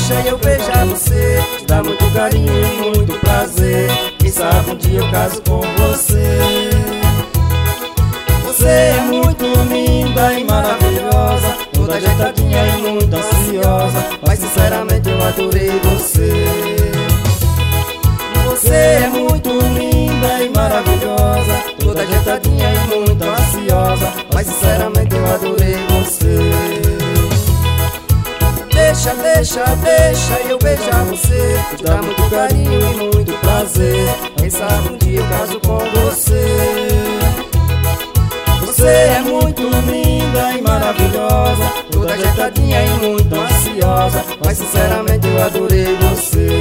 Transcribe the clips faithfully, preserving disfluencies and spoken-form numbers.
deixa eu beijar você, te dá muito carinho e muito prazer. Quem sabe um dia eu caso com você. Você é muito linda e maravilhosa, toda ajeitadinha e muito ansiosa, mas sinceramente eu adorei você. Você é muito linda e maravilhosa, toda ajeitadinha e muito ansiosa, mas sinceramente eu adorei você. Deixa, deixa, deixa eu beijar você, te dá muito carinho e muito prazer. Quem sabe um dia eu caso com você. Você é muito linda e maravilhosa, toda ajeitadinha e muito ansiosa, mas sinceramente eu adorei você.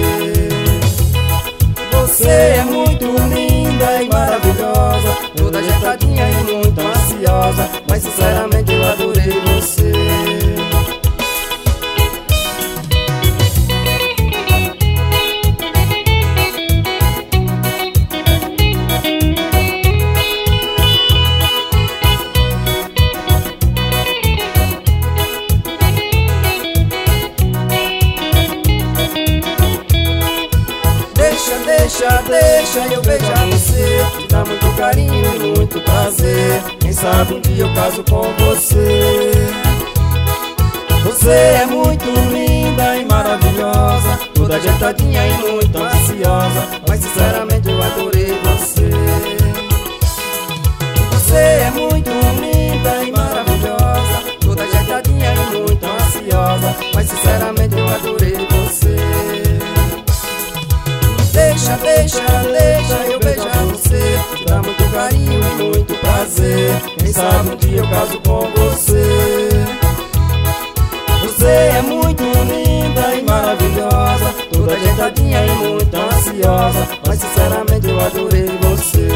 Você é muito linda e maravilhosa, toda ajeitadinha e muito ansiosa, mas sinceramente eu adorei você. Deixa, deixa eu beijar você, te dá muito carinho e muito prazer. Quem sabe um dia eu caso com você. Você é muito linda e maravilhosa, toda ajeitadinha e muito ansiosa, mas sinceramente eu adorei você. Você é muito linda e maravilhosa, toda ajeitadinha e muito ansiosa, mas sinceramente eu adorei você. Deixa, deixa, deixa eu beijar você, te dá muito carinho e muito prazer. Quem sabe um dia eu caso com você. Você é muito linda e maravilhosa, toda ajeitadinha e muito ansiosa, mas sinceramente eu adorei você.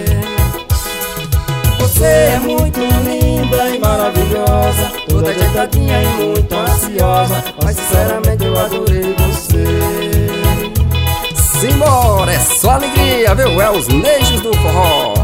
Você é muito linda e maravilhosa, toda ajeitadinha e muito ansiosa, mas sinceramente eu adorei você. Simbora, é só alegria, viu? É os Neixos do Forró.